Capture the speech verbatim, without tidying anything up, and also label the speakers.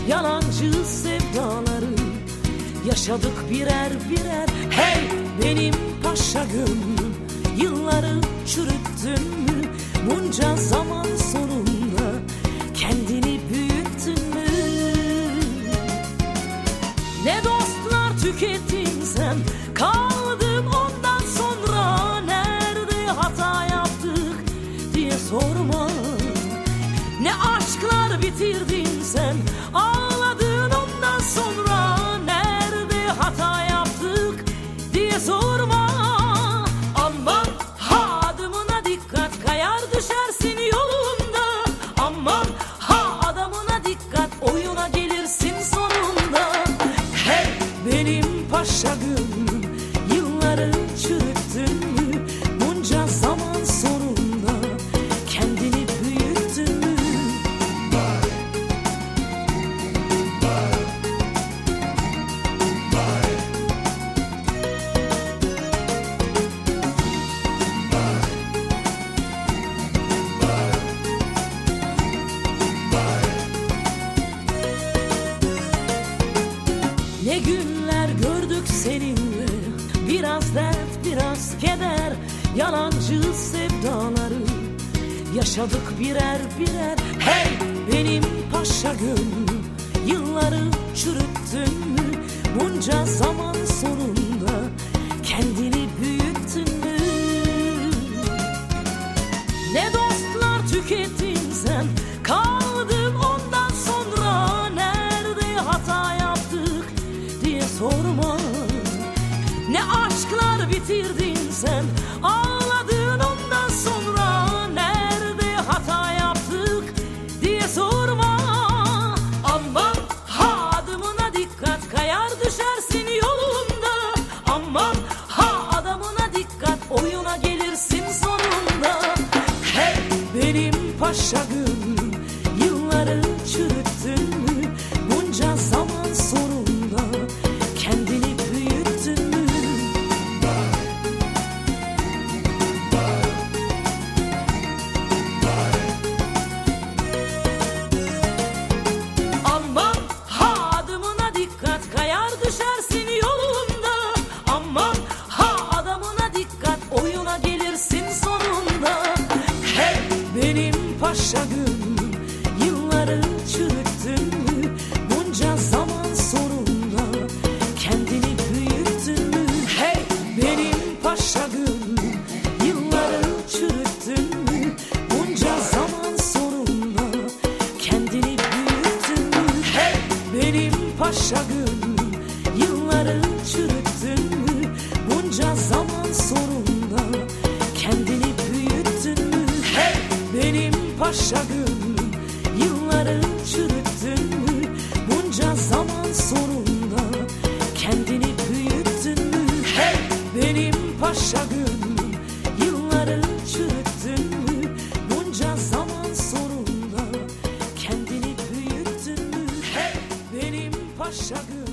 Speaker 1: yalancı sevdaları yaşadık birer birer. Hey benim paşa gönlüm, yılları çürüttün mü? Bunca zaman sonunda kendini büyüttün mü? Ne dostlar tükettin sen, kaldım ondan sonra. Nerede hata yaptık diye sorma. Ne aşklar bitirdin sen, ağladın ondan sonra. Nerede hata yaptık diye sorma. Aman ha adımına dikkat, kayar düşersin yolunda. Aman ha adamına dikkat, oyuna gelirsin sonunda. Hey benim paşa gönlüm, yılları çürüttün mü? Bunca zaman sonunda kendini büyüttün mü? Ne günler gördük seninle, biraz dert biraz keder, yalancı sevdaları yaşadık birer birer. Hey benim paşa gönlüm, yılları çürüttün mü? Bunca zaman sonunda kendini büyüttün mü? Ne dostlar tükettin sen, kaldım ondan sonra. Nerede hata yaptık diye sorma. Ne aşklar bitirdin sen, ağladın ondan sonra. Nerede hata yaptık diye sorma. Aman ha adımına dikkat, kayar düşersin yolunda. Aman ha adamına dikkat, oyuna gelirsin sonunda. Hey benim paşa gönlüm, yılları çürüttün mü? Bunca zaman sonunda kendini büyüttün mü? Aman ha adımına dikkat, kayar düşersin yolunda. Aman ha adamına dikkat, oyuna gelirsin sonunda. Hey benim paşa gönlüm, yılları çürüttün mü? Bunca zaman sonunda kendini büyüttün mü? Hey benim paşa gönlüm, yılları çürüttün mü? Bunca zaman sonunda kendini büyüttün mü? Hey benim paşa gönlüm, yılları çürüttün mü? Bunca zaman sonunda kendini büyüttün mü? Hey benim paşa gönlüm, yılları çürüttün mü? Bunca zaman sonunda kendini büyüttün mü? Hey benim paşa gönlüm, yılları çürüttün mü? Bunca zaman sonunda kendini büyüttün mü? Hey benim paşa gönlüm.